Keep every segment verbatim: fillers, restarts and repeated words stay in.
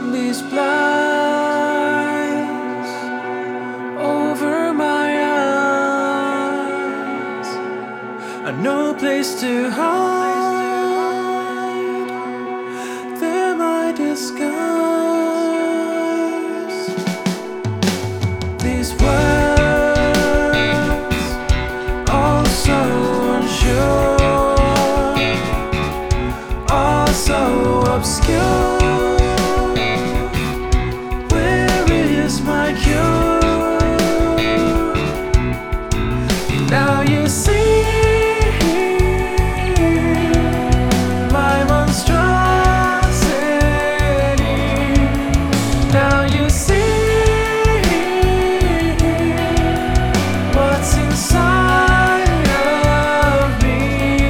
these blinds over my eyes are no place to hide. They're my disguise. These words, all so unsure, all so obscure. Where is my cure? Now you see my monstrosity. Now you see what's inside of me.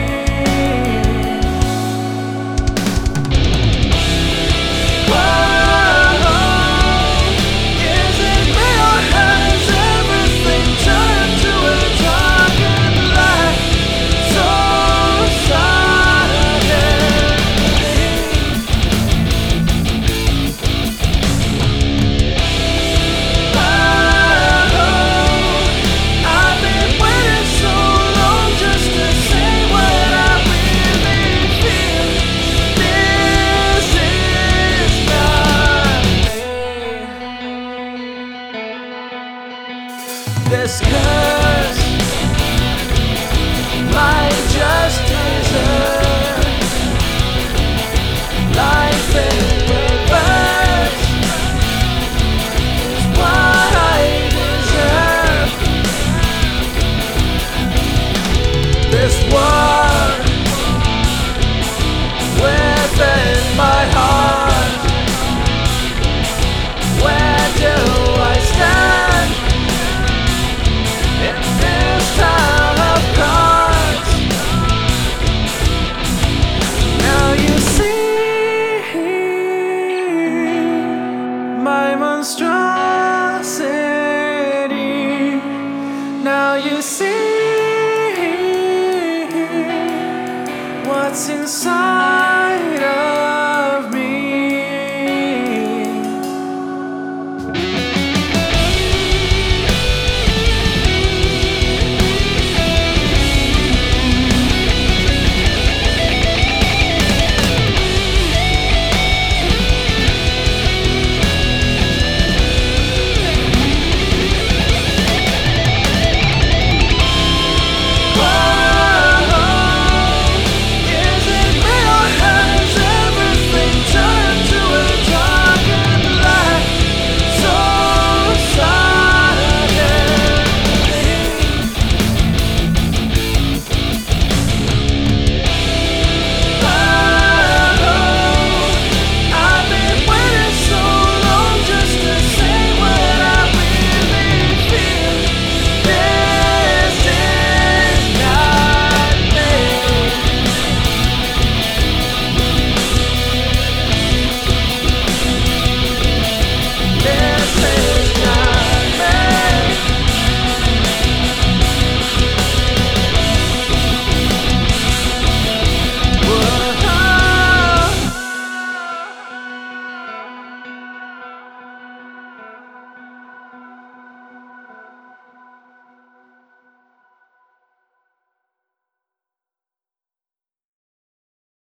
Whoa, is it real or has everything turned to a darkened light? So I've been waiting so long just to say what I really feel. This is not me. This curse might just deserve life in reverse. Is what I deserve. This war within my heart. Where do I stand in this town of cards? Now you see my monstrosity. Now you see what's inside